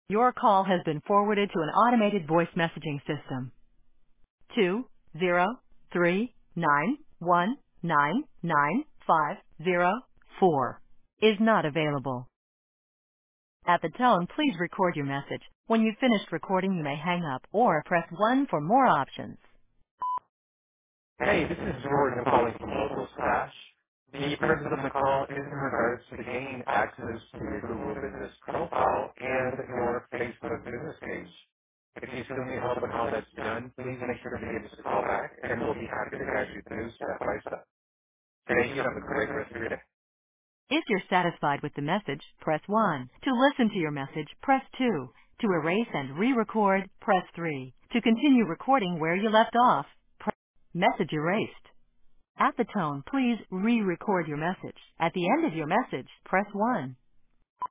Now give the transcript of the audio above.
Your call has been forwarded to an automated voice messaging system. 20391999504 is not available. At the tone, please record your message. When you've finished recording, you may hang up or press 1 for more options. Hey, this is Jordan calling from Local Slash. The purpose of the call is in regards to gaining access to your Google Business profile and your Facebook business page. If you still need help on how that's done, please make sure to give us a call back, and we'll be happy to guide you through step by step. Thank you. Have a great rest of your day. If you're satisfied with the message, press 1. To listen to your message, press 2. To erase and re-record, press 3. To continue recording where you left off, press message erased. At the tone, please re-record your message. At the end of your message, press 1.